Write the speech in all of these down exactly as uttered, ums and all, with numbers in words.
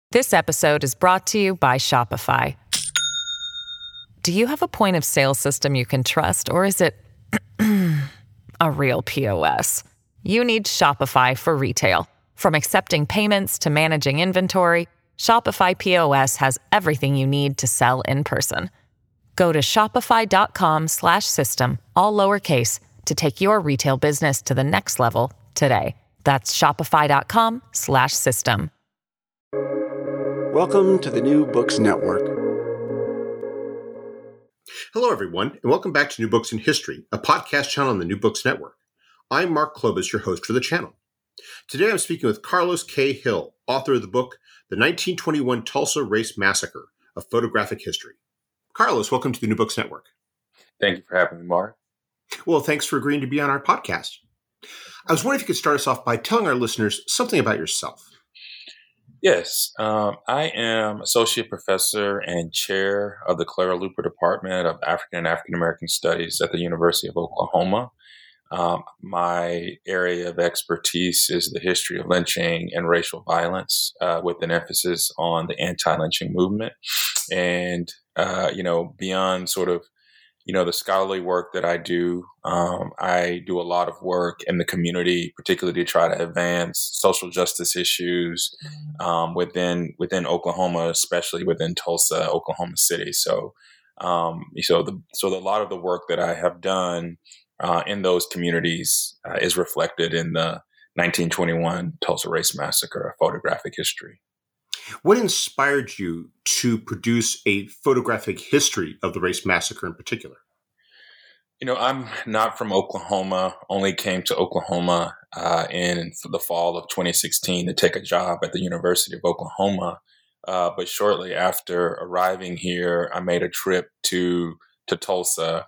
This episode is brought to you by Shopify. Do you have a point of sale system you can trust, or is it a real P O S? You need Shopify for retail. From accepting payments to managing inventory, Shopify P O S has everything you need to sell in person. Go to shopify.com slash system, all lowercase, to take your retail business to the next level today. That's shopify.com slash system. Welcome to the New Books Network. Hello, everyone, and welcome back to New Books in History, a podcast channel on the New Books Network. I'm Mark Klobas, your host for the channel. Today I'm speaking with Carlos K. Hill, author of the book, The nineteen twenty-one Tulsa Race Massacre, A Photographic History. Carlos, welcome to the New Books Network. Thank you for having me, Mark. Well, thanks for agreeing to be on our podcast. I was wondering if you could start us off by telling our listeners something about yourself. Yes, um, I am Associate Professor and Chair of the Clara Luper Department of African and African American Studies at the University of Oklahoma. Um, my area of expertise is the history of lynching and racial violence, uh, with an emphasis on the anti-lynching movement. And, uh, you know, beyond sort of You know, the scholarly work that I do, um, I do a lot of work in the community, particularly to try to advance social justice issues um, within within Oklahoma, especially within Tulsa, Oklahoma City. So, um, so the so the, a lot of the work that I have done uh, in those communities uh, is reflected in the nineteen twenty-one Tulsa Race Massacre, A Photographic History. What inspired you to produce a photographic history of the race massacre in particular? You know, I'm not from Oklahoma, only came to Oklahoma uh, in the fall of twenty sixteen to take a job at the University of Oklahoma. Uh, but shortly after arriving here, I made a trip to to Tulsa,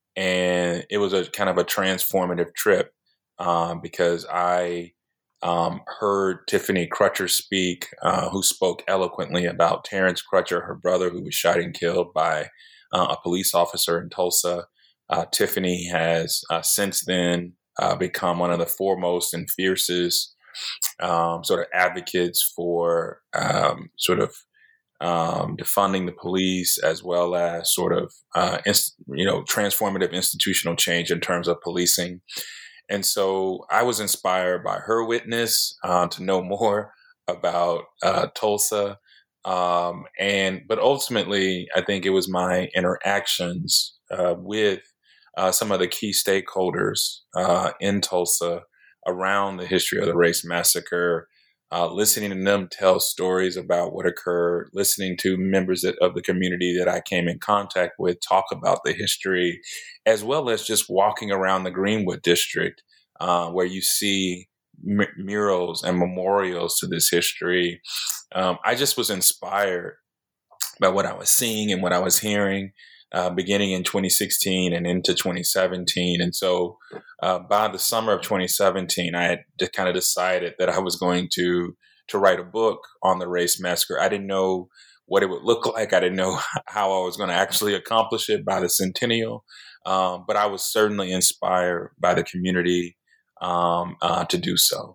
and it was a kind of a transformative trip um, because I Um, heard Tiffany Crutcher speak, uh, who spoke eloquently about Terrence Crutcher, her brother, who was shot and killed by uh, a police officer in Tulsa. Uh, Tiffany has uh, since then uh, become one of the foremost and fiercest um, sort of advocates for um, sort of um, defunding the police, as well as sort of uh, inst- you know transformative institutional change in terms of policing. And so I was inspired by her witness uh, to know more about uh, Tulsa. Um, and but ultimately, I think it was my interactions uh, with uh, some of the key stakeholders uh, in Tulsa around the history of the race massacre, uh, listening to them tell stories about what occurred, listening to members that, of the community that I came in contact with talk about the history, as well as just walking around the Greenwood district, uh, where you see m- murals and memorials to this history. Um, I just was inspired by what I was seeing and what I was hearing, uh, beginning in twenty sixteen and into twenty seventeen. And so uh, by the summer of twenty seventeen, I had just kind of decided that I was going to to write a book on the race massacre. I didn't know what it would look like. I didn't know how I was going to actually accomplish it by the centennial. Um, but I was certainly inspired by the community um, uh, to do so.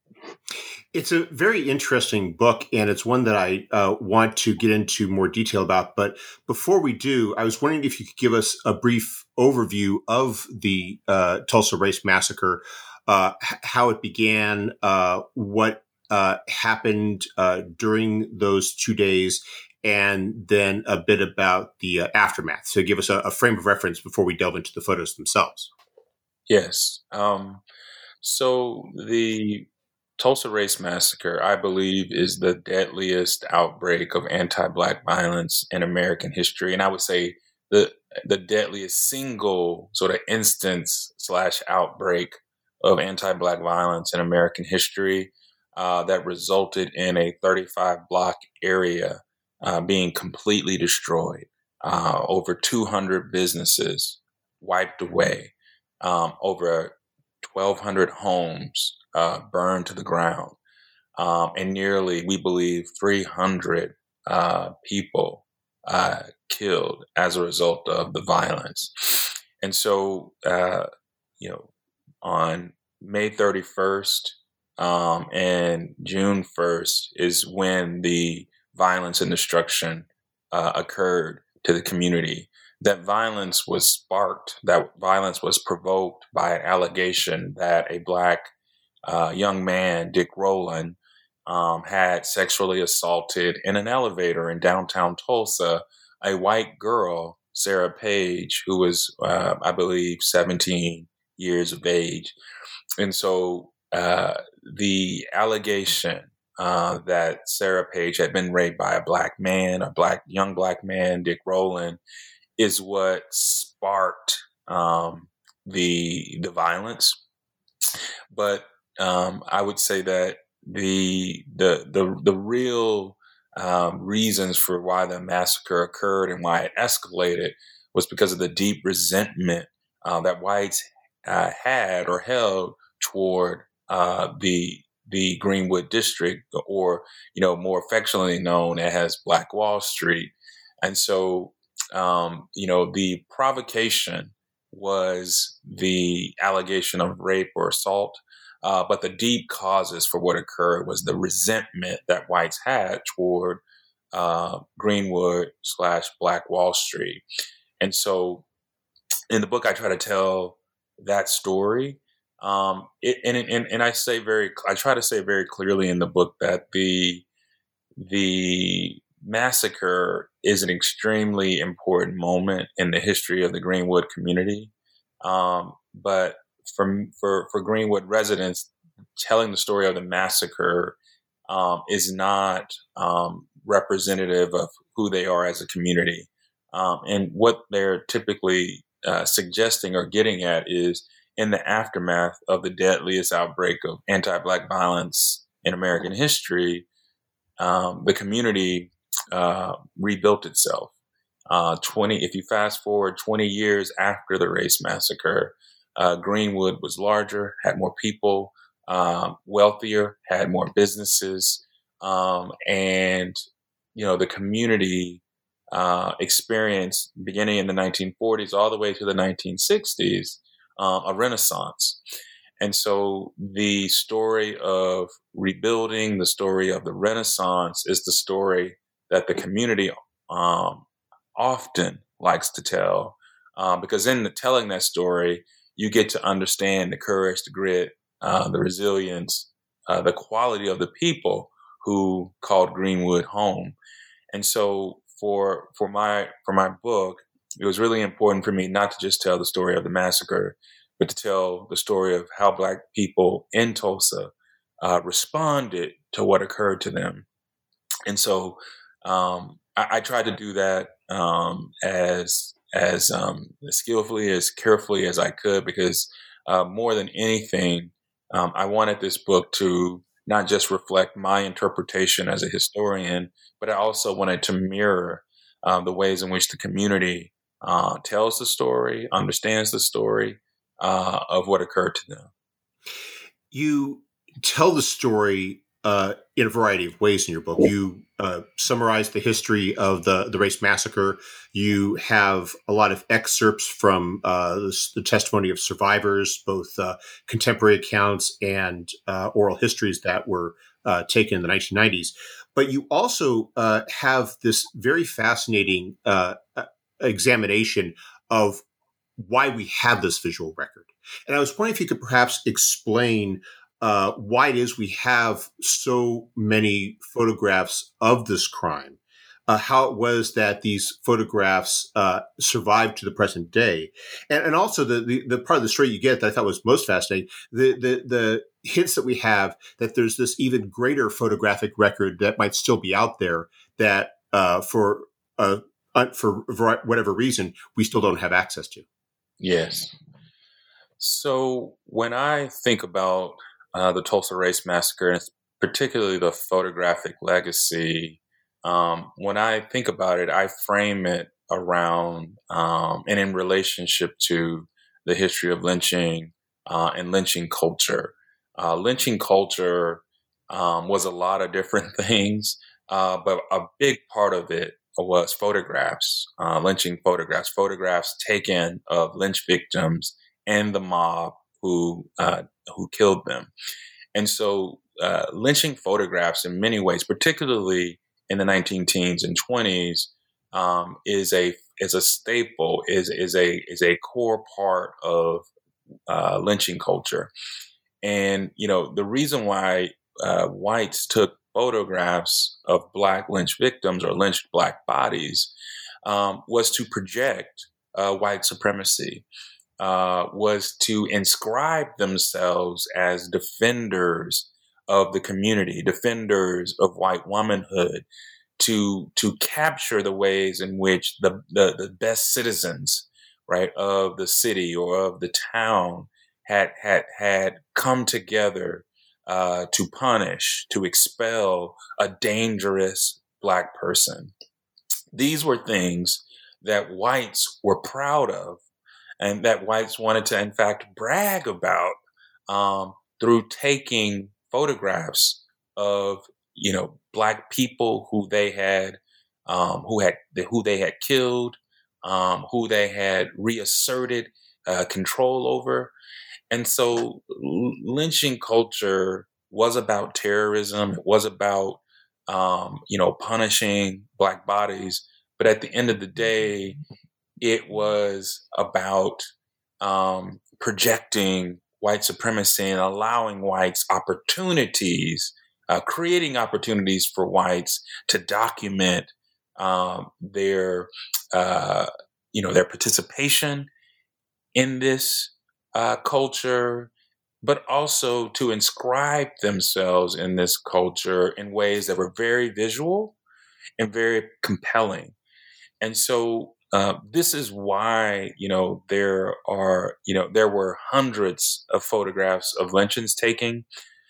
It's a very interesting book, and it's one that I uh, want to get into more detail about. But before we do, I was wondering if you could give us a brief overview of the uh, Tulsa Race Massacre, uh, h- how it began, uh, what uh, happened uh, during those two days, and then a bit about the uh, aftermath. So give us a, a frame of reference before we delve into the photos themselves. Yes. Um, so the Tulsa Race Massacre, I believe, is the deadliest outbreak of anti-Black violence in American history. And I would say the the deadliest single sort of instance slash outbreak of anti-Black violence in American history uh, that resulted in a thirty-five block area uh, being completely destroyed, uh, over two hundred businesses wiped away, um, over twelve hundred homes uh, burned to the ground, um, and nearly, we believe, three hundred uh, people uh, killed as a result of the violence. And so, uh, you know, on May thirty-first um, and June first is when the violence and destruction uh, occurred to the community. That violence was sparked, that violence was provoked by an allegation that a Black uh, young man, Dick Rowland, um, had sexually assaulted in an elevator in downtown Tulsa a white girl, Sarah Page, who was, uh, I believe, seventeen years of age. And so uh, the allegation uh, that Sarah Page had been raped by a Black man, a black young Black man, Dick Rowland, is what sparked um, the the violence. But um, I would say that the the the the real um, reasons for why the massacre occurred and why it escalated was because of the deep resentment uh, that whites uh, had or held toward uh, the the Greenwood district, or you know, more affectionately known as Black Wall Street. And so, um, you know, the provocation was the allegation of rape or assault, uh, but the deep causes for what occurred was the resentment that whites had toward uh, Greenwood slash Black Wall Street. And so, in the book, I try to tell that story. Um, it, and, and and I say very, I try to say very clearly in the book that the the massacre is an extremely important moment in the history of the Greenwood community. Um, but for for for Greenwood residents, telling the story of the massacre um, is not um, representative of who they are as a community. Um, and what they're typically uh, suggesting or getting at is, in the aftermath of the deadliest outbreak of anti-Black violence in American history, um, the community uh, rebuilt itself. Uh, twenty, if you fast forward twenty years after the race massacre, uh, Greenwood was larger, had more people, um, wealthier, had more businesses, um, and you know the community uh, experienced, beginning in the nineteen forties all the way to the nineteen sixties. Um, a renaissance. And so the story of rebuilding, the story of the Renaissance, is the story that the community um, often likes to tell, um, because in the telling that story, you get to understand the courage, the grit, uh, the resilience, uh, the quality of the people who called Greenwood home. And so for for my for my book, it was really important for me not to just tell the story of the massacre, but to tell the story of how Black people in Tulsa uh, responded to what occurred to them. And so um, I, I tried to do that um, as as um, skillfully, as carefully as I could, because uh, more than anything, um, I wanted this book to not just reflect my interpretation as a historian, but I also wanted to mirror um, the ways in which the community Uh, tells the story, understands the story uh, of what occurred to them. You tell the story uh, in a variety of ways in your book. You uh, summarize the history of the, the race massacre. You have a lot of excerpts from uh, the, the testimony of survivors, both uh, contemporary accounts and uh, oral histories that were uh, taken in the nineteen nineties. But you also uh, have this very fascinating uh, examination of why we have this visual record. And I was wondering if you could perhaps explain uh, why it is we have so many photographs of this crime, uh, how it was that these photographs uh, survived to the present day. And, and also the, the, the part of the story you get that I thought was most fascinating, the, the, the hints that we have that there's this even greater photographic record that might still be out there that uh, for uh, for whatever reason, we still don't have access to. Yes. So when I think about uh, the Tulsa Race Massacre, and particularly the photographic legacy, um, when I think about it, I frame it around um, and in relationship to the history of lynching uh, and lynching culture. Uh, lynching culture um, was a lot of different things, uh, but a big part of it was photographs, uh, lynching photographs, photographs taken of lynch victims and the mob who uh, who killed them. And so uh, lynching photographs in many ways, particularly in the nineteen teens and twenties um, is a is a staple, is is a is a core part of uh, lynching culture. And you know the reason why uh, whites took photographs of Black lynch victims or lynched Black bodies um, was to project uh, white supremacy, uh, was to inscribe themselves as defenders of the community, defenders of white womanhood, to to capture the ways in which the, the, the best citizens, right, of the city or of the town had had had come together uh, to punish, to expel a dangerous Black person. These were things that whites were proud of, and that whites wanted to, in fact, brag about um, through taking photographs of, you know, Black people who they had, um, who had, who they had killed, um, who they had reasserted uh, control over. And so lynching culture was about terrorism. It was about, um, you know, punishing Black bodies. But at the end of the day, it was about um, projecting white supremacy and allowing whites opportunities, uh, creating opportunities for whites to document um, their, uh, you know, their participation in this uh, culture, but also to inscribe themselves in this culture in ways that were very visual and very compelling. And so uh, this is why, you know, there are, you know, there were hundreds of photographs of lynchings taken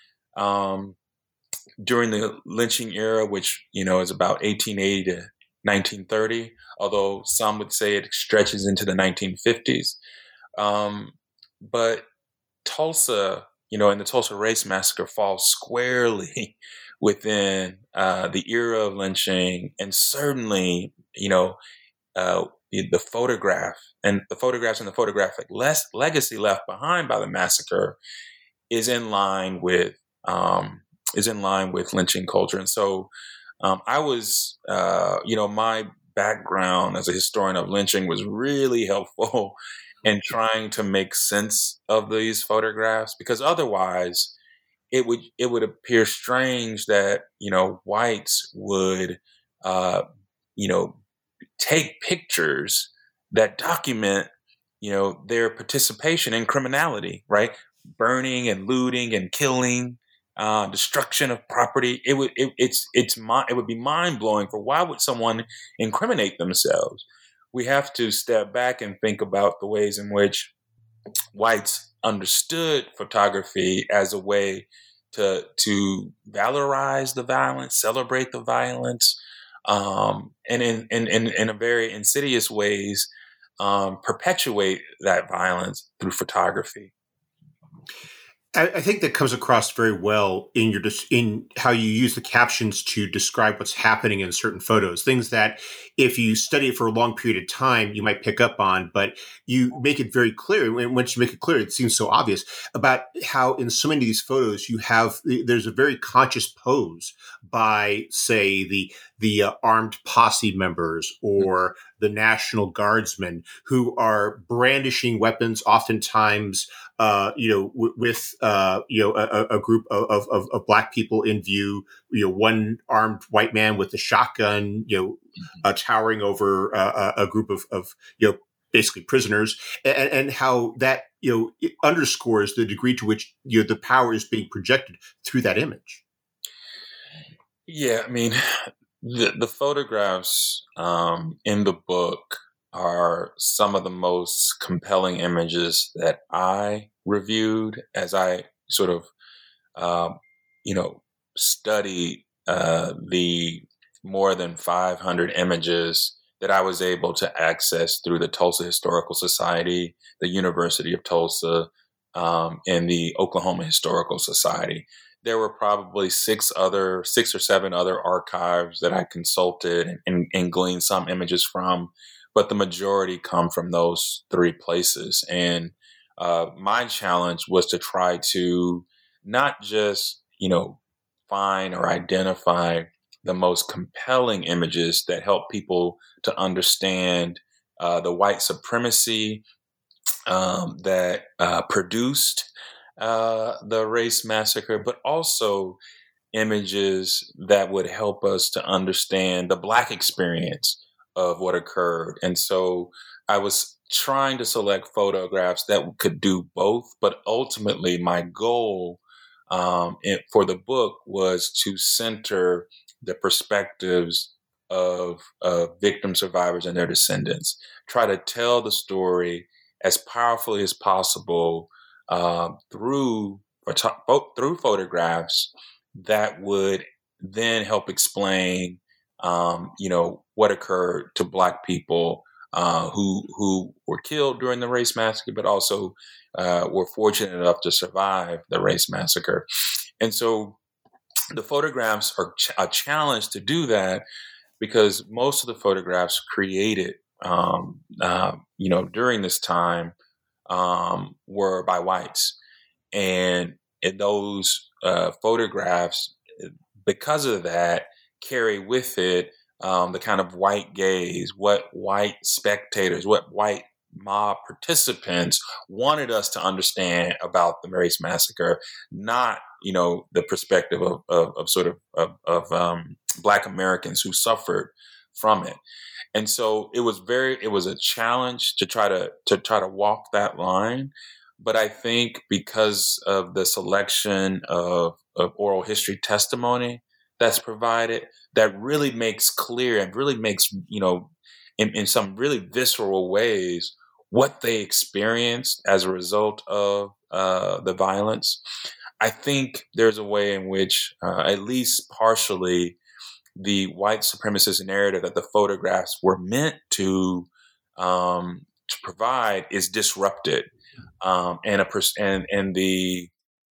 um, during the lynching era, which, you know, is about eighteen eighty to nineteen thirty, although some would say it stretches into the nineteen fifties. Um, but Tulsa, you know, and the Tulsa Race Massacre falls squarely within uh, the era of lynching, and certainly, you know, uh, the photograph and the photographs and the photographic les- legacy left behind by the massacre is in line with um, is in line with lynching culture. And so, um, I was, uh, you know, my background as a historian of lynching was really helpful in trying to make sense of these photographs, because otherwise, it would it would appear strange that, you know, whites would, uh, you know, take pictures that document, you know, their participation in criminality, right? Burning and looting and killing, uh, destruction of property. It would it, it's it's it would be mind blowing for why would someone incriminate themselves? We have to step back and think about the ways in which whites understood photography as a way to to valorize the violence, celebrate the violence, um, and in, in, in, in a very insidious ways, um, perpetuate that violence through photography. I, I think that comes across very well in your in how you use the captions to describe what's happening in certain photos. Things that, if you study it for a long period of time, you might pick up on, but you make it very clear. And once you make it clear, it seems so obvious about how in so many of these photos you have there's a very conscious pose by, say, the the uh, armed posse members or the National Guardsmen who are brandishing weapons, oftentimes, uh, you know, w- with, uh, you know, a, a group of, of, of Black people in view, you know, one armed white man with a shotgun, you know, uh, towering over uh, a group of, of, you know, basically prisoners, and, and how that, you know, it underscores the degree to which, you know, the power is being projected through that image. Yeah, I mean, the, the photographs um, in the book are some of the most compelling images that I reviewed as I sort of, um, you know, studied uh, the more than five hundred images that I was able to access through the Tulsa Historical Society, the University of Tulsa, um, and the Oklahoma Historical Society. There were probably six other, six or seven other archives that I consulted and, and, and gleaned some images from, but the majority come from those three places. And uh, my challenge was to try to not just, you know, find or identify the most compelling images that help people to understand uh, the white supremacy um, that uh, produced uh, the race massacre, but also images that would help us to understand the Black experience of what occurred. And so I was trying to select photographs that could do both, but ultimately my goal um, in, for the book was to center the perspectives of, of victim survivors and their descendants, try to tell the story as powerfully as possible uh, through or t- through photographs that would then help explain, um, you know, what occurred to Black people uh, who who were killed during the race massacre, but also uh, were fortunate enough to survive the race massacre. And so the photographs are ch- a challenge to do that because most of the photographs created, um, uh, you know, during this time um, were by whites. And in those uh, photographs, because of that, carry with it um, the kind of white gaze, what white spectators, what white mob participants wanted us to understand about the race massacre, not, you know, the perspective of, of, of sort of of, of um, Black Americans who suffered from it. And so it was very, it was a challenge to try to to try to walk that line. But I think because of the selection of, of oral history testimony that's provided, that really makes clear and really makes, you know, in, in some really visceral ways, what they experienced as a result of uh, the violence. I think there's a way in which, uh, at least partially, the white supremacist narrative that the photographs were meant to um, to provide is disrupted. Um, and a pers- and and the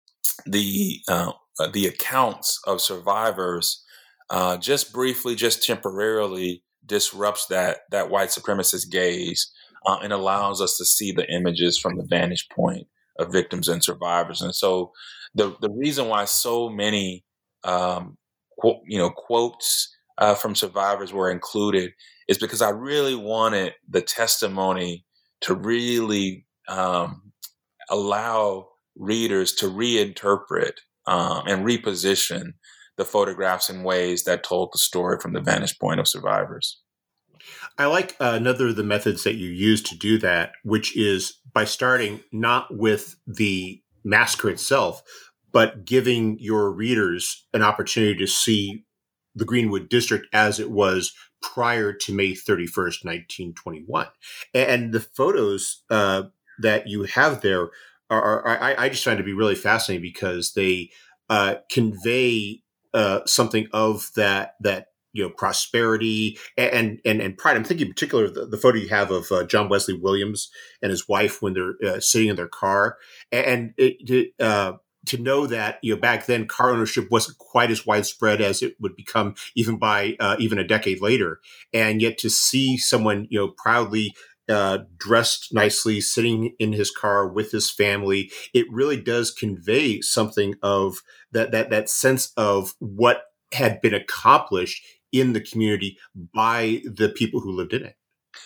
the uh, the accounts of survivors uh, just briefly, just temporarily disrupts that that white supremacist gaze uh, and allows us to see the images from the vantage point of victims and survivors. And so the the reason why so many um, qu- you know quotes uh, from survivors were included is because I really wanted the testimony to really um, allow readers to reinterpret um, and reposition the photographs in ways that told the story from the vantage point of survivors. I like uh, another of the methods that you use to do that, which is by starting not with the massacre itself, but giving your readers an opportunity to see the Greenwood District as it was prior to May thirty-first, nineteen twenty-one. And the photos uh, that you have there are, are I, I just find to be really fascinating because they uh, convey uh, something of that, that, you know, prosperity and, and, and pride. I'm thinking in particular the, the photo you have of uh, John Wesley Williams and his wife when they're uh, sitting in their car. And it, it uh, to know that, you know, back then car ownership wasn't quite as widespread as it would become even by uh, even a decade later. And yet to see someone, you know, proudly uh, dressed nicely, sitting in his car with his family, it really does convey something of that, that, that sense of what had been accomplished in the community by the people who lived in it.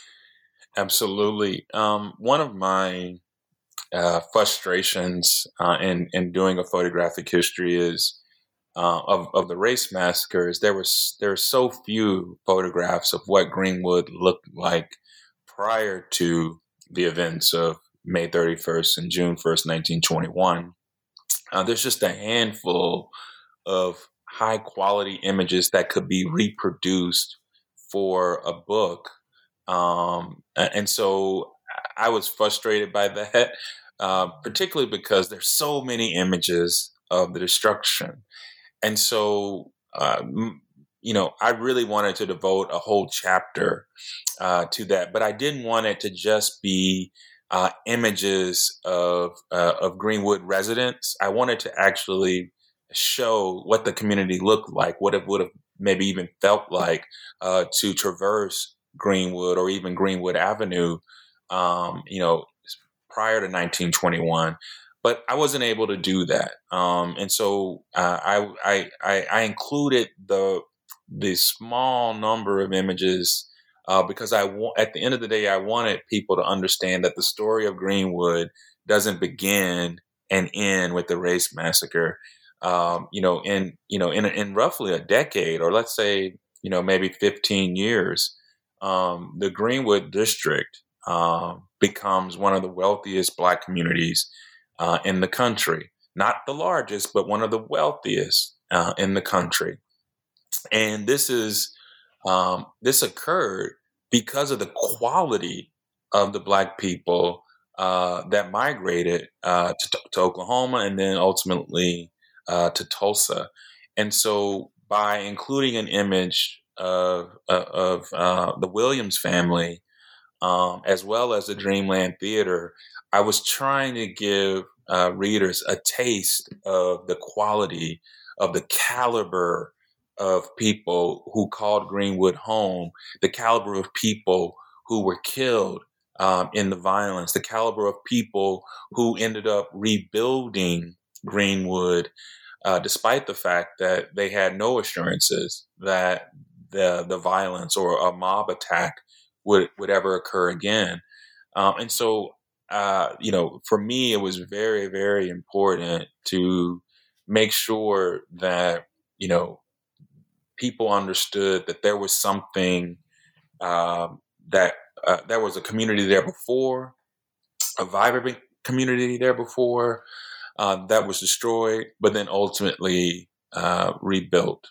Absolutely. Um, one of my uh, frustrations uh, in in doing a photographic history is uh, of of the race massacres. There was there are so few photographs of what Greenwood looked like prior to the events of May thirty-first and June first, nineteen twenty-one. Uh, there's just a handful of high quality images that could be reproduced for a book. Um, and so I was frustrated by that, uh, particularly because there's so many images of the destruction. And so, uh, you know, I really wanted to devote a whole chapter uh, to that, but I didn't want it to just be uh, images of uh, of Greenwood residents. I wanted to actually show what the community looked like, what it would have maybe even felt like uh, to traverse Greenwood or even Greenwood Avenue, um, you know, prior to nineteen twenty-one. But I wasn't able to do that, um, and so uh, I, I I I included the the small number of images uh, because I want, at the end of the day, I wanted people to understand that the story of Greenwood doesn't begin and end with the race massacre. Um, you know, in you know, in in roughly a decade, or let's say, you know, maybe fifteen years, um, the Greenwood district um, becomes one of the wealthiest Black communities uh, in the country. Not the largest, but one of the wealthiest uh, in the country. And this is um, this occurred because of the quality of the Black people uh, that migrated uh, to, to Oklahoma and then ultimately uh, to Tulsa. And so, by including an image of uh, of uh, the Williams family, um, as well as the Dreamland Theater, I was trying to give uh, readers a taste of the quality, of the caliber of people who called Greenwood home, the caliber of people who were killed um, in the violence, the caliber of people who ended up rebuilding Greenwood, uh, despite the fact that they had no assurances that the the violence or a mob attack would would ever occur again. Um, and so, uh, you know, for me, it was very, very important to make sure that, you know, people understood that there was something um, that uh, there was a community there before, a vibrant community there before uh, that was destroyed, but then ultimately uh, rebuilt.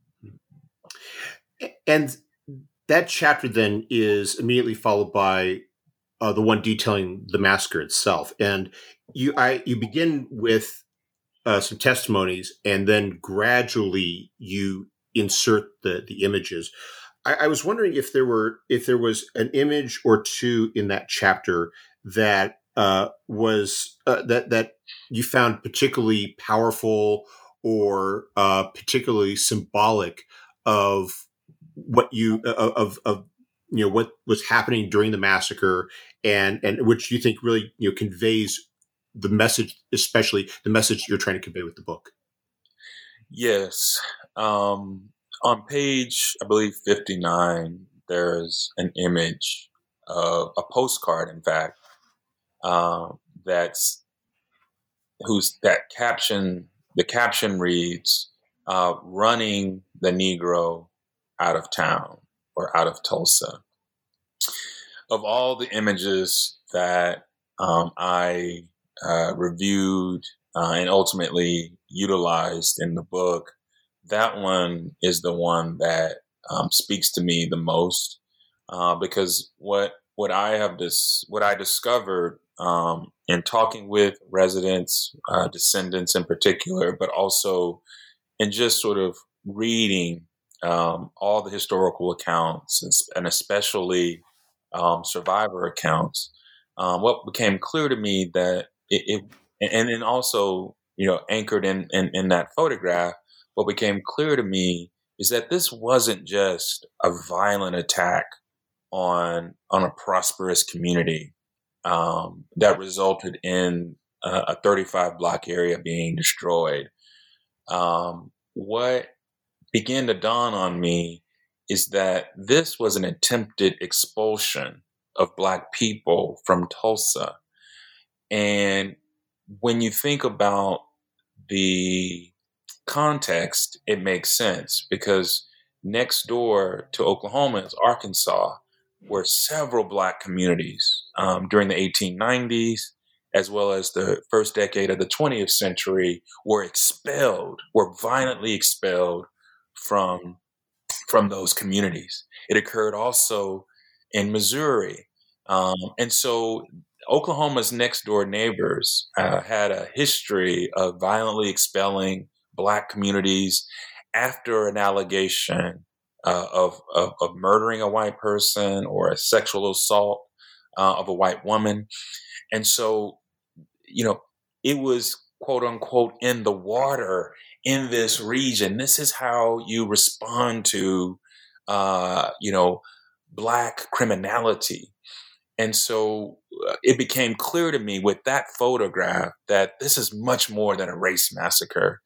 And that chapter then is immediately followed by uh, the one detailing the massacre itself. And you, I, you begin with uh, some testimonies, and then gradually you insert the the images. I, I was wondering if there were if there was an image or two in that chapter that uh, was uh, that that you found particularly powerful or uh, particularly symbolic of what you of of you know what was happening during the massacre, and and which you think really you know conveys the message, especially the message you're trying to convey with the book. Yes. Um, on page, I believe, fifty-nine, there's an image of a postcard, in fact, uh, that's whose that caption, the caption reads, uh, running the Negro out of town or out of Tulsa. Of all the images that um, I uh, reviewed uh, and ultimately utilized in the book, that one is the one that um, speaks to me the most uh, because what what I have dis- what I discovered um, in talking with residents, uh, descendants in particular, but also in just sort of reading um, all the historical accounts and, and especially um, survivor accounts, um, what became clear to me that it, it and then also, you know, anchored in, in, in that photograph, what became clear to me is that this wasn't just a violent attack on on a prosperous community um, that resulted in a, a thirty-five block area being destroyed. Um, what began to dawn on me is that this was an attempted expulsion of Black people from Tulsa. And when you think about the context, it makes sense because next door to Oklahoma is Arkansas, where several Black communities um, during the eighteen nineties, as well as the first decade of the twentieth century, were expelled, were violently expelled from, from those communities. It occurred also in Missouri. Um, and so Oklahoma's next door neighbors uh, had a history of violently expelling Black communities after an allegation uh, of, of, of murdering a white person or a sexual assault uh, of a white woman. And so, you know, it was quote unquote in the water in this region. This is how you respond to, uh, you know, Black criminality. And so uh, it became clear to me with that photograph that this is much more than a race massacre,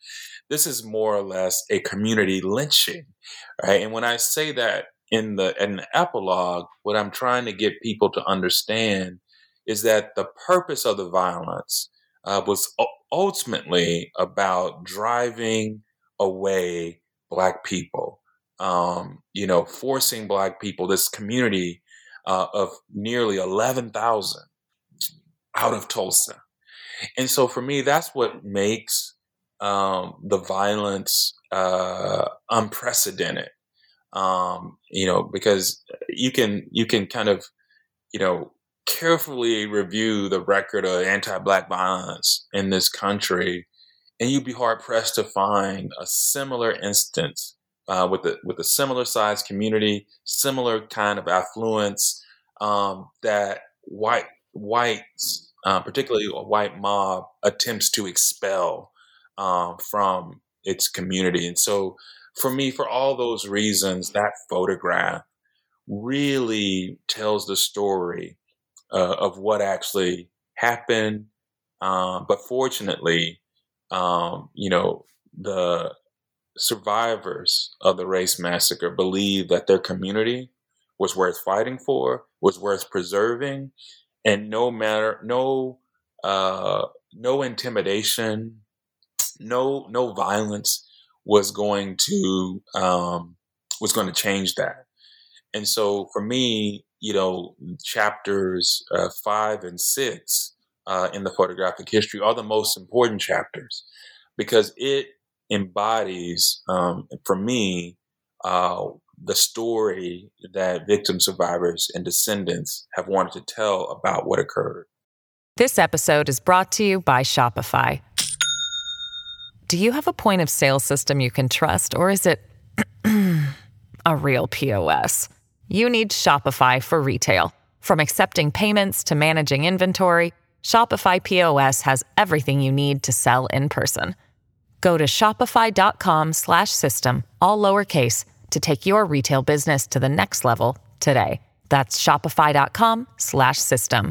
this is more or less a community lynching, right? And when I say that in the in the epilogue, what I'm trying to get people to understand is that the purpose of the violence uh, was u- ultimately about driving away Black people, um, you know, forcing Black people, this community uh, of nearly eleven thousand out of Tulsa. And so for me, that's what makes um, the violence uh, unprecedented. Um, you know, because you can you can kind of you know carefully review the record of anti-Black violence in this country, and you'd be hard pressed to find a similar instance uh, with a with a similar sized community, similar kind of affluence um, that white whites, uh, particularly a white mob, attempts to expel um, from its community. And so, for me, for all those reasons, that photograph really tells the story uh, of what actually happened. Um, but fortunately, um, you know, the survivors of the race massacre believed that their community was worth fighting for, was worth preserving, and no matter, no, uh, no intimidation, no, no violence was going to um, was going to change that. And so for me, you know, chapters uh, five and six uh, in the photographic history are the most important chapters because it embodies, um, for me, uh, the story that victim survivors and descendants have wanted to tell about what occurred. This episode is brought to you by Shopify. Do you have a point of sale system you can trust, or is it a real P O S? You need Shopify for retail. From accepting payments to managing inventory, Shopify P O S has everything you need to sell in person. Go to shopify.com slash system, all lowercase, to take your retail business to the next level today. That's shopify.com slash system.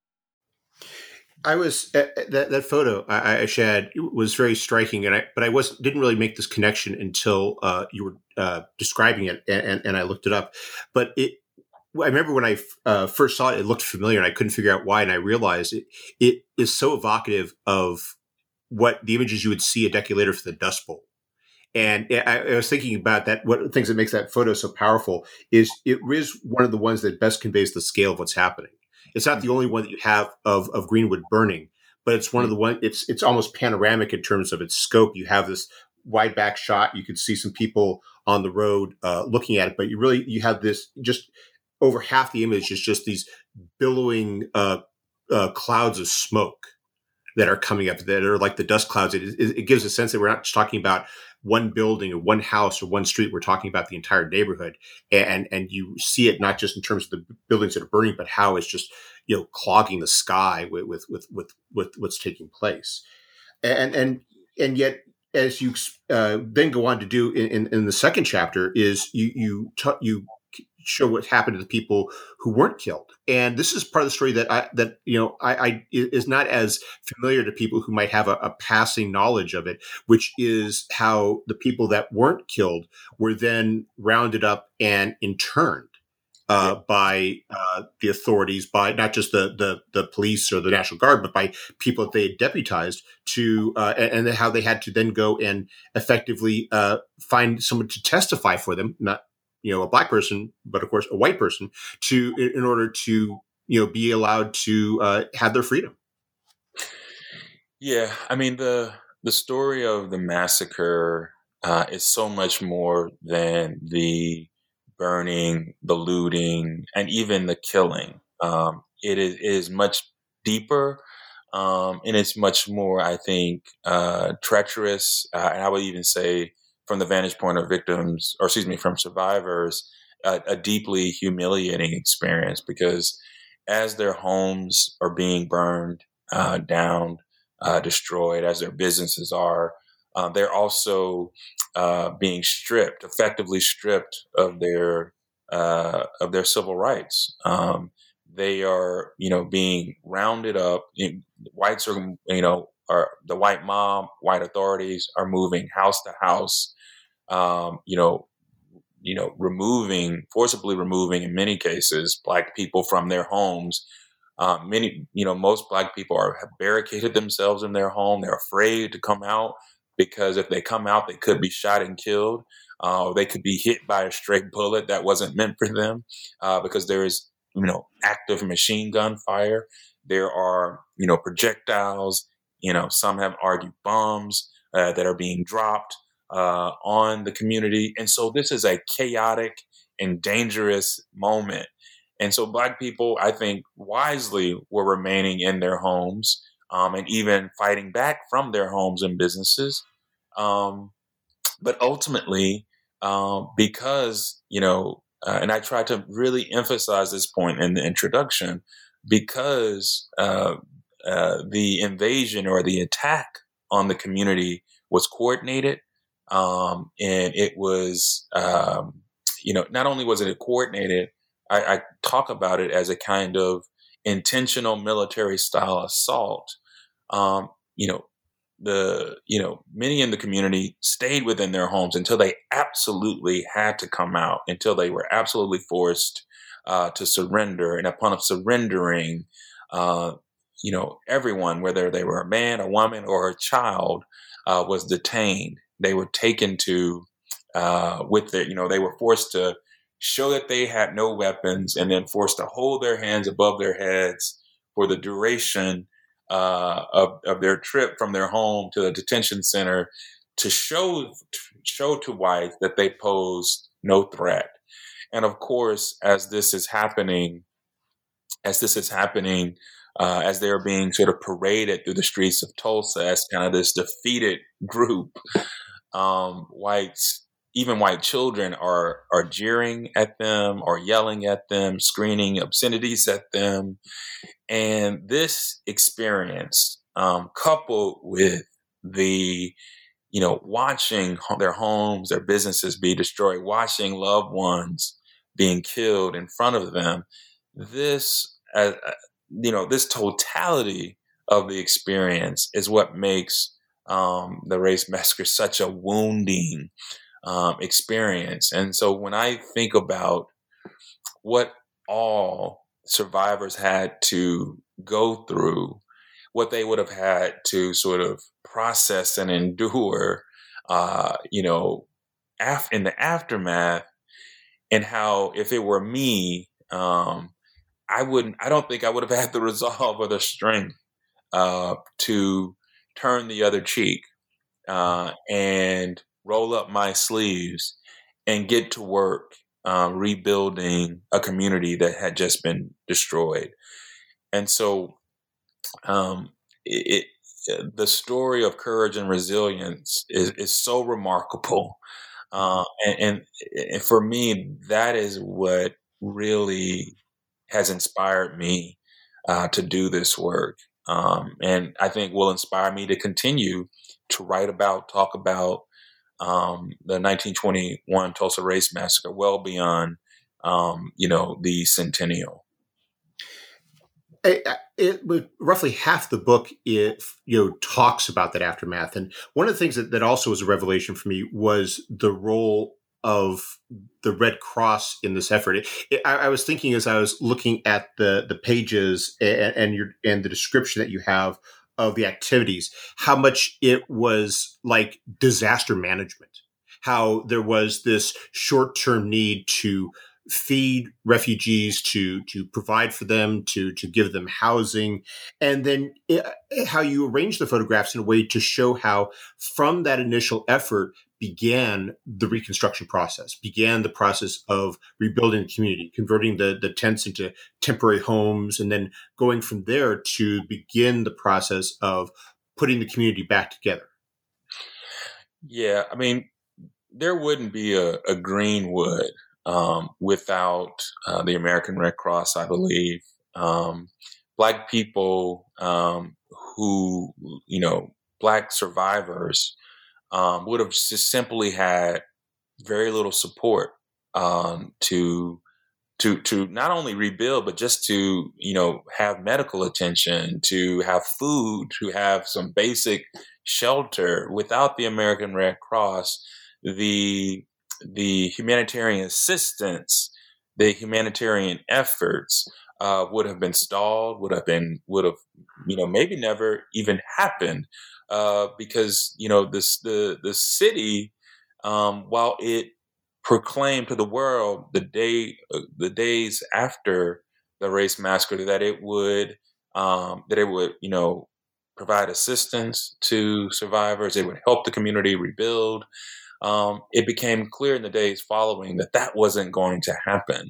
I was uh, that that photo I, I shared was very striking, and I but I was didn't really make this connection until uh, you were uh, describing it, and, and, and I looked it up. But it, I remember when I uh, first saw it, it looked familiar, and I couldn't figure out why. And I realized it it is so evocative of what the images you would see a decade later for the Dust Bowl. And I, I was thinking about that. What things that makes that photo so powerful is it is one of the ones that best conveys the scale of what's happening. It's not the only one that you have of, of Greenwood burning, but it's one of the one. It's it's almost panoramic in terms of its scope. You have this wide back shot. You could see some people on the road uh, looking at it, but you really you have this just over half the image is just these billowing uh, uh, clouds of smoke that are coming up that are like the dust clouds. It, it, it gives a sense that we're not just talking about one building or one house or one street. We're talking about the entire neighborhood. And, and you see it not just in terms of the buildings that are burning, but how it's just, you know, clogging the sky with, with, with, with, with what's taking place. And, and, and yet, as you uh, then go on to do in, in, in the second chapter is you, you, t- you, show what happened to the people who weren't killed. And this is part of the story that I, that, you know, I, I is not as familiar to people who might have a, a passing knowledge of it, which is how the people that weren't killed were then rounded up and interned uh, yeah. by uh, the authorities, by not just the, the, the police or the National Guard, but by people that they had deputized to, uh, and, and how they had to then go and effectively uh, find someone to testify for them, not, you know, a Black person, but of course a white person, to in order to, you know, be allowed to uh, have their freedom. Yeah, I mean the the story of the massacre uh, is so much more than the burning, the looting, and even the killing. Um, it is it is much deeper, um, and it's much more, I think, uh, treacherous, uh, and I would even say, from the vantage point of victims, or excuse me, from survivors, a, a deeply humiliating experience because as their homes are being burned uh, down, uh, destroyed, as their businesses are, uh, they're also uh, being stripped, effectively stripped of their uh, of their civil rights. Um, they are, you know, being rounded up. Whites are, you know, are the white mob, white authorities are moving house to house, um, you know, you know, removing, forcibly removing, in many cases, Black people from their homes. Uh, many, you know, most Black people are have barricaded themselves in their home. They're afraid to come out because if they come out, they could be shot and killed. Uh, or they could be hit by a stray bullet that wasn't meant for them, uh, because there is, you know, active machine gun fire. There are, you know, projectiles. You know, some have argued bombs uh, that are being dropped uh, on the community. And so this is a chaotic and dangerous moment. And so Black people, I think, wisely were remaining in their homes, um, and even fighting back from their homes and businesses. Um, but ultimately, um, because, you know, uh, and I tried to really emphasize this point in the introduction, because uh, uh, the invasion or the attack on the community was coordinated. Um, and it was, um, you know, not only was it coordinated, I, I talk about it as a kind of intentional military style assault. Um, you know, the, you know, many in the community stayed within their homes until they absolutely had to come out, until they were absolutely forced uh, to surrender. And upon surrendering, uh, you know, everyone, whether they were a man, a woman, or a child, uh, was detained. They were taken to, uh, with the, you know, they were forced to show that they had no weapons, and then forced to hold their hands above their heads for the duration uh, of, of their trip from their home to the detention center, to show show to whites that they posed no threat. And of course, as this is happening, as this is happening, uh, as they're being sort of paraded through the streets of Tulsa as kind of this defeated group, um, whites, even white children are are jeering at them, or yelling at them, screaming obscenities at them. And this experience, um, coupled with the, you know, watching their homes, their businesses be destroyed, watching loved ones being killed in front of them, this, uh, you know, this totality of the experience is what makes um, the race massacre such a wounding um, experience. And so when I think about what all survivors had to go through, what they would have had to sort of process and endure, uh, you know, af- in the aftermath, and how if it were me, um, I wouldn't, I don't think I would have had the resolve or the strength uh, to turn the other cheek uh, and roll up my sleeves and get to work uh, rebuilding a community that had just been destroyed. And so um, it, it, the story of courage and resilience is, is so remarkable. Uh, and, and, and for me, that is what really has inspired me uh, to do this work. Um, and I think will inspire me to continue to write about, talk about um, the nineteen twenty-one Tulsa Race Massacre well beyond, um, you know, the centennial. It, it, roughly half the book, it, you know, talks about that aftermath. And one of the things that, that also was a revelation for me was the role of the Red Cross in this effort. It, it, I, I was thinking as I was looking at the the pages and, and your and the description that you have of the activities, how much it was like disaster management, how there was this short-term need to feed refugees, to to provide for them, to to give them housing, and then it, how you arrange the photographs in a way to show how from that initial effort began the reconstruction process, began the process of rebuilding the community, converting the, the tents into temporary homes, and then going from there to begin the process of putting the community back together. Yeah, I mean, there wouldn't be a, a Greenwood um, without uh, the American Red Cross, I believe. Um, Black people um, who, you know, Black survivors um, would have just simply had very little support um, to to to not only rebuild, but just to, you know, have medical attention, to have food, to have some basic shelter. Without the American Red Cross, the the humanitarian assistance, the humanitarian efforts uh, would have been stalled, would have been would have you know maybe never even happened, uh, because you know this the the city, um, while it proclaimed to the world the day uh, the days after the race massacre that it would um, that it would you know provide assistance to survivors, it would help the community rebuild. Um, it became clear in the days following that that wasn't going to happen.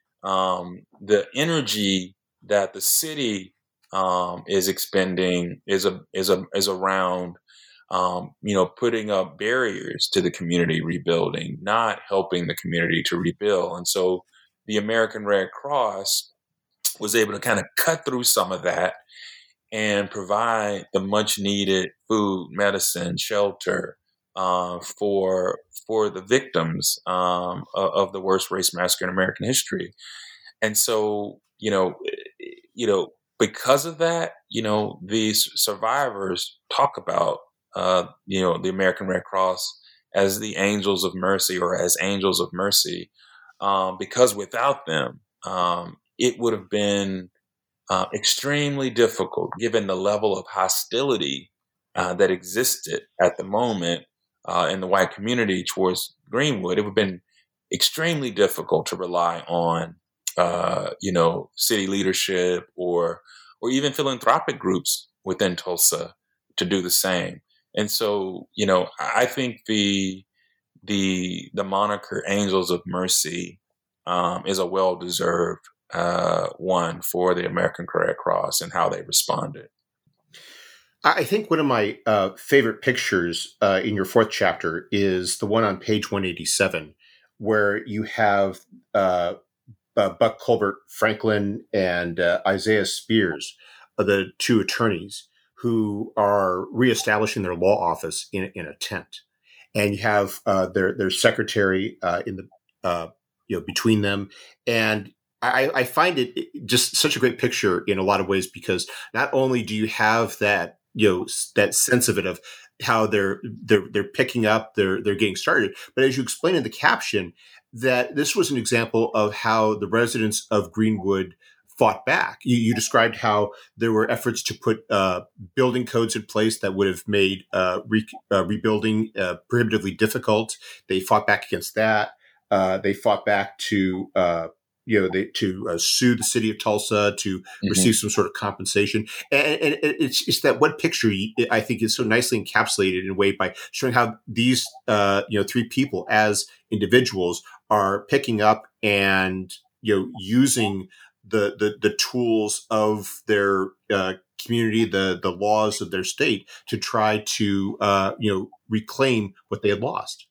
Um, the energy that the city um, is expending is a is a is around um, you know putting up barriers to the community rebuilding, not helping the community to rebuild. And so the American Red Cross was able to kind of cut through some of that and provide the much needed food, medicine, shelter uh, for for the victims um, of, of the worst race massacre in American history. And so, you know, you know, because of that, you know, these survivors talk about, uh, you know, the American Red Cross as the angels of mercy, or as angels of mercy, um, because without them, um, it would have been uh, extremely difficult, given the level of hostility uh, that existed at the moment uh, in the white community towards Greenwood. It would have been extremely difficult to rely on, uh, you know, city leadership or or even philanthropic groups within Tulsa to do the same. And so, you know, I think the the the moniker "Angels of Mercy" um, is a well-deserved uh, one for the American Red Cross and how they responded. I think one of my uh, favorite pictures uh, in your fourth chapter is the one on page one eighty-seven, where you have uh, uh, Buck Colbert Franklin and uh, Isaiah Spears, uh, the two attorneys who are reestablishing their law office in, in a tent. And you have uh, their their secretary uh, in the uh, you know between them, and I, I find it just such a great picture in a lot of ways, because not only do you have that you know that sense of it of how they're they're they're picking up, they're they're getting started, but as you explain in the caption, that this was an example of how the residents of Greenwood fought back. You, you described how there were efforts to put uh, building codes in place that would have made uh, re- uh, rebuilding uh, prohibitively difficult. They fought back against that. Uh, they fought back to uh, you know they, to uh, sue the city of Tulsa to mm-hmm. receive some sort of compensation. And, and it's, it's that one picture I think is so nicely encapsulated in a way by showing how these uh, you know three people as individuals are picking up and you know using the the, the tools of their uh, community, the the laws of their state, to try to uh, you know reclaim what they had lost.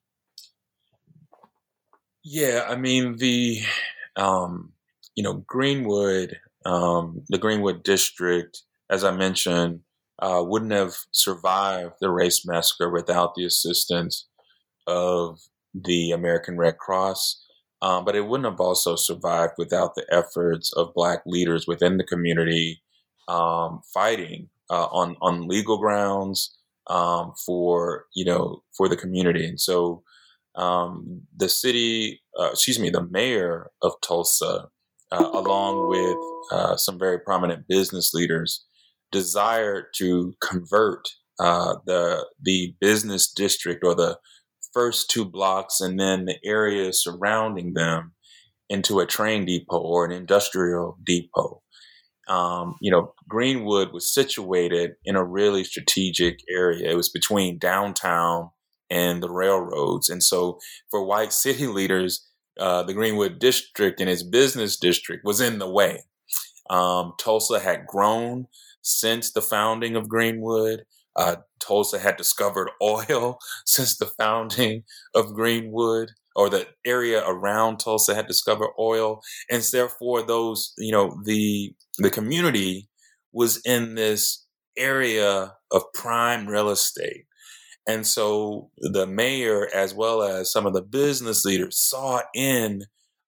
Yeah, I mean the um, you know Greenwood, um, the Greenwood district, as I mentioned, uh, wouldn't have survived the race massacre without the assistance of the American Red Cross. Um, but it wouldn't have also survived without the efforts of Black leaders within the community um, fighting uh, on on legal grounds um, for you know for the community. And so um, the city, uh, excuse me, the mayor of Tulsa, uh, along with uh, some very prominent business leaders, desired to convert uh, the the business district, or the first two blocks and then the area surrounding them, into a train depot or an industrial depot. Um, you know, Greenwood was situated in a really strategic area. It was between downtown and the railroads. And so for white city leaders, uh, the Greenwood district and its business district was in the way. Um, Tulsa had grown since the founding of Greenwood. Uh, Tulsa had discovered oil since the founding of Greenwood, or the area around Tulsa had discovered oil. And therefore those, you know, the, the community was in this area of prime real estate. And so the mayor, as well as some of the business leaders, saw in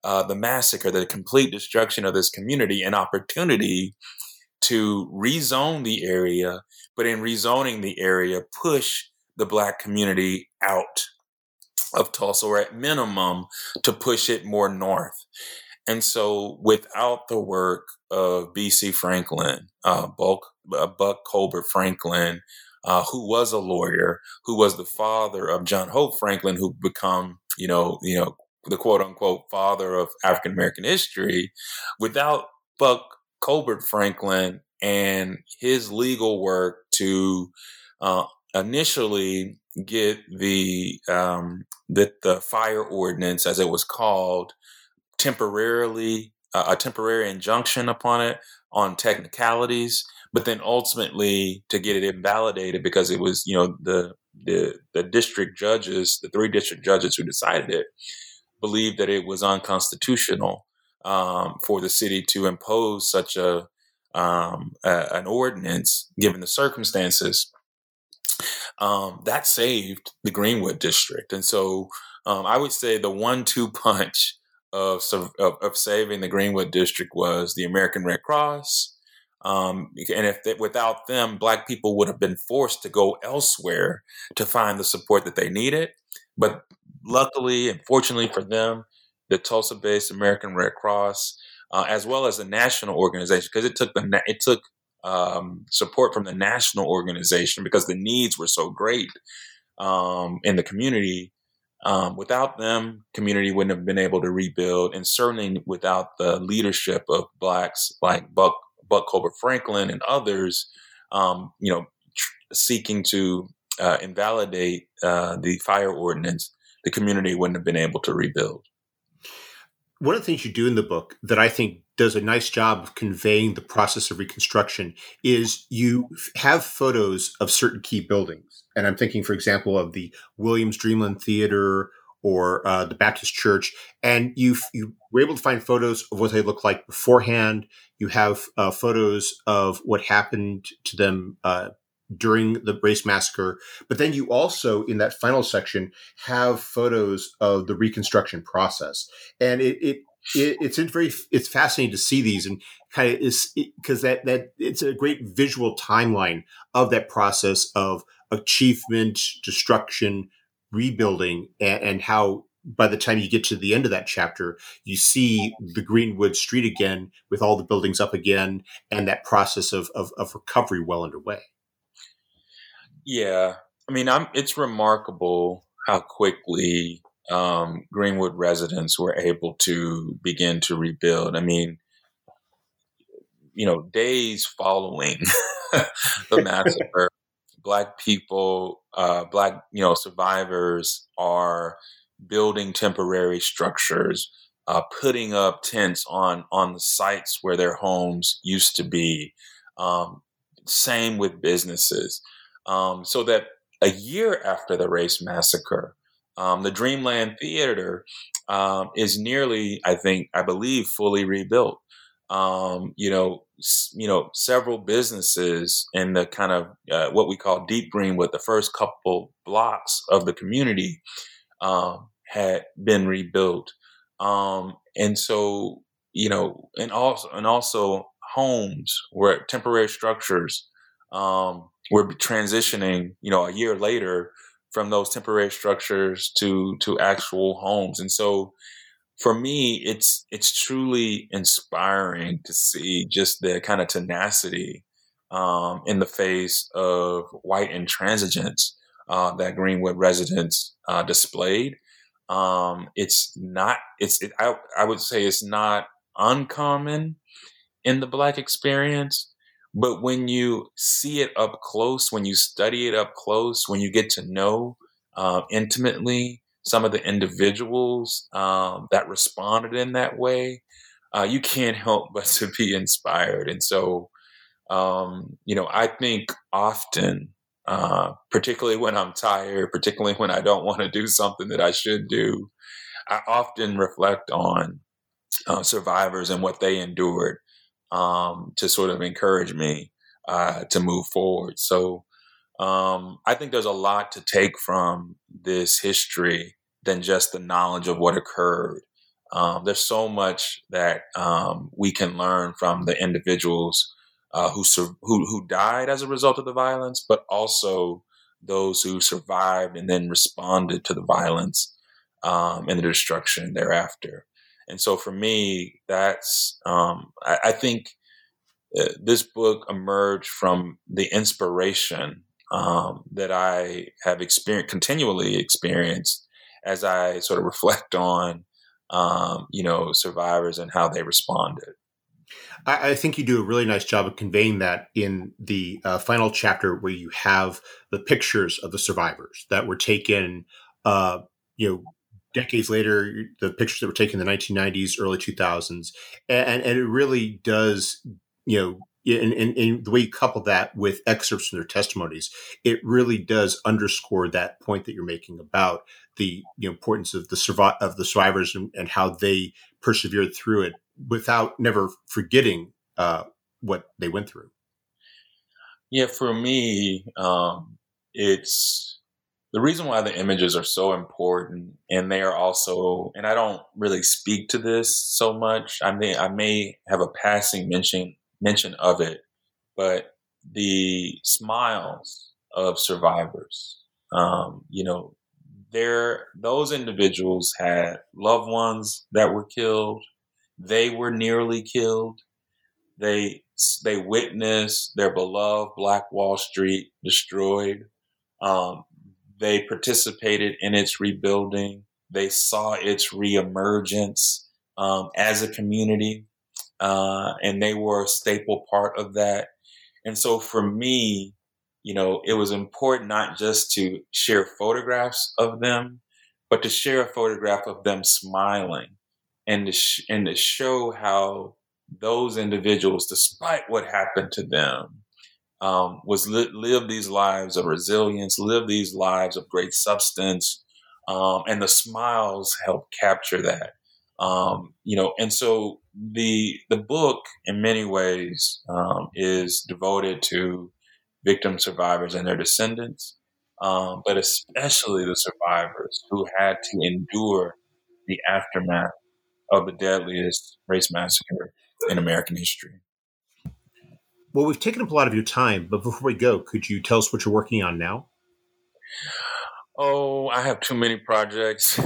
uh, the massacre, the complete destruction of this community, an opportunity to rezone the area, but in rezoning the area, push the Black community out of Tulsa, or at minimum, to push it more north. And so without the work of B C Franklin, uh, Buck, uh, Buck Colbert Franklin, uh, who was a lawyer, who was the father of John Hope Franklin, who become, you know, you know, the quote unquote father of African American history, without Buck Colbert Franklin and his legal work to uh, initially get the, um, the the fire ordinance, as it was called, temporarily uh, a temporary injunction upon it on technicalities, but then ultimately to get it invalidated because it was, you know, the the the district judges, the three district judges who decided it, believed that it was unconstitutional um, for the city to impose such a, um, a an ordinance given the circumstances. Um, that saved the Greenwood district, and so um, I would say the one-two punch of, of of saving the Greenwood district was the American Red Cross, um, and if they, without them, Black people would have been forced to go elsewhere to find the support that they needed. But luckily and fortunately for them, the Tulsa-based American Red Cross, uh, as well as the national organization, because it took the na- it took um, support from the national organization because the needs were so great um, in the community. Um, without them, community wouldn't have been able to rebuild, and certainly without the leadership of Blacks like Buck Buck Colbert Franklin and others, um, you know, tr- seeking to uh, invalidate uh, the fire ordinance, the community wouldn't have been able to rebuild. One of the things you do in the book that I think does a nice job of conveying the process of Reconstruction is you have photos of certain key buildings. And I'm thinking, for example, of the Williams Dreamland Theater or uh, the Baptist Church. And you you were able to find photos of what they looked like beforehand. You have uh, photos of what happened to them uh, during the race massacre. But then you also, in that final section, have photos of the Reconstruction process. And it, it, it it's very, it's fascinating to see these, and kind of is because that, that it's a great visual timeline of that process of achievement, destruction, rebuilding, and, and how by the time you get to the end of that chapter, you see the Greenwood Street again with all the buildings up again, and that process of, of, of recovery well underway. Yeah, I mean, I'm, it's remarkable how quickly um, Greenwood residents were able to begin to rebuild. I mean, you know, days following the massacre, Black people, uh, Black, you know, survivors are building temporary structures, uh, putting up tents on on the sites where their homes used to be. Um, same with businesses. Um, so that a year after the race massacre, um, the Dreamland Theater um, is nearly, I think, I believe, fully rebuilt. Um, you know, s- you know, several businesses in the kind of uh, what we call Deep Greenwood, the first couple blocks of the community, um, had been rebuilt, um, and so you know, and also and also homes were temporary structures. Um, we're transitioning, you know, a year later from those temporary structures to to actual homes, and so for me, it's it's truly inspiring to see just the kind of tenacity um, in the face of white intransigence uh, that Greenwood residents uh, displayed. Um, it's not. It's. It, I, I would say it's not uncommon in the Black experience, but when you see it up close, when you study it up close, when you get to know uh, intimately some of the individuals um, that responded in that way, uh, you can't help but to be inspired. And so, um, you know, I think often, uh, particularly when I'm tired, particularly when I don't want to do something that I should do, I often reflect on uh, survivors and what they endured um, to sort of encourage me uh, to move forward. So um, I think there's a lot to take from this history than just the knowledge of what occurred. Um, there's so much that um, we can learn from the individuals uh, who, sur- who who died as a result of the violence, but also those who survived and then responded to the violence um, and the destruction thereafter. And so for me, that's, um, I, I think uh, this book emerged from the inspiration um, that I have experienced, continually experienced as I sort of reflect on, um, you know, survivors and how they responded. I, I think you do a really nice job of conveying that in the uh, final chapter, where you have the pictures of the survivors that were taken, uh, you know, decades later, the pictures that were taken in the nineteen nineties, early two thousands. And, and it really does, you know, in, in, in the way you couple that with excerpts from their testimonies, it really does underscore that point that you're making about the, you know, importance of the survi- of the survivors and, and how they persevered through it without never forgetting uh, what they went through. Yeah, for me, um, it's the reason why the images are so important, and they are also, and I don't really speak to this so much. I may, I may have a passing mention mention of it, but the smiles of survivors, um, you know, there, those individuals had loved ones that were killed. They were nearly killed. They they witnessed their beloved Black Wall Street destroyed. Um, they participated in its rebuilding. They saw its reemergence um, as a community, uh, and they were a staple part of that. And so, for me, you know, it was important not just to share photographs of them, but to share a photograph of them smiling, and to sh- and to show how those individuals, despite what happened to them, um, was li- live these lives of resilience, live these lives of great substance, um, and the smiles help capture that. Um, you know, and so the the book, in many ways, um, is devoted to victim survivors and their descendants, um, but especially the survivors who had to endure the aftermath of the deadliest race massacre in American history. Well, we've taken up a lot of your time, but before we go, could you tell us what you're working on now? Oh, I have too many projects.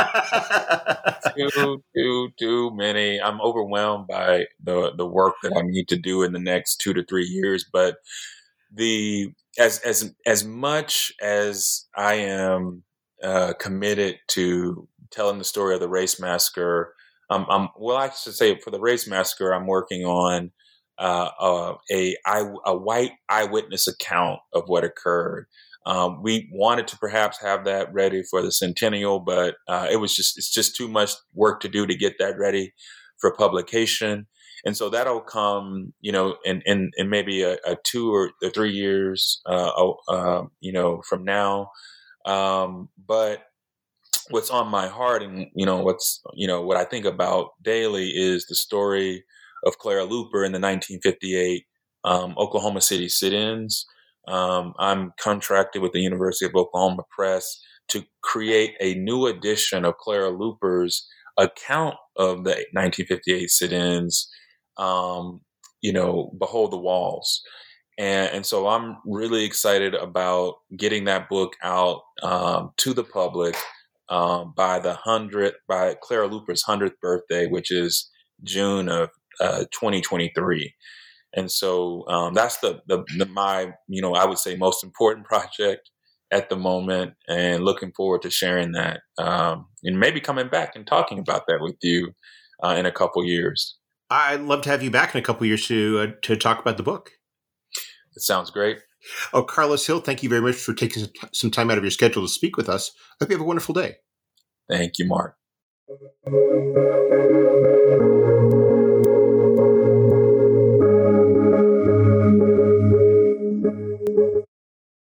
too, too, too many. I'm overwhelmed by the the work that I need to do in the next two to three years. But the as as as much as I am uh, committed to telling the story of the race massacre, um, I'm well. I should say for the race massacre, I'm working on uh, uh, a eye, a white eyewitness account of what occurred. Um, we wanted to perhaps have that ready for the centennial, but uh, it was just it's just too much work to do to get that ready for publication. And so that'll come, you know, in in, in maybe a, a two or three years, uh, uh, you know, from now. Um, but what's on my heart, and you know, what's you know, what I think about daily is the story of Clara Luper in the nineteen fifty-eight um, Oklahoma City sit-ins. Um, I'm contracted with the University of Oklahoma Press to create a new edition of Clara Luper's account of the nineteen fifty-eight sit-ins, um, you know, Behold the Walls. And, and so I'm really excited about getting that book out um, to the public um, by the hundredth, by Clara Luper's hundredth birthday, which is June of uh, twenty twenty-three. And so um, that's the, the, the my, you know, I would say most important project at the moment, and looking forward to sharing that um, and maybe coming back and talking about that with you uh, in a couple years. I'd love to have you back in a couple of years to uh, to talk about the book. That sounds great. Oh, Carlos Hill, thank you very much for taking some time out of your schedule to speak with us. I hope you have a wonderful day. Thank you, Mark.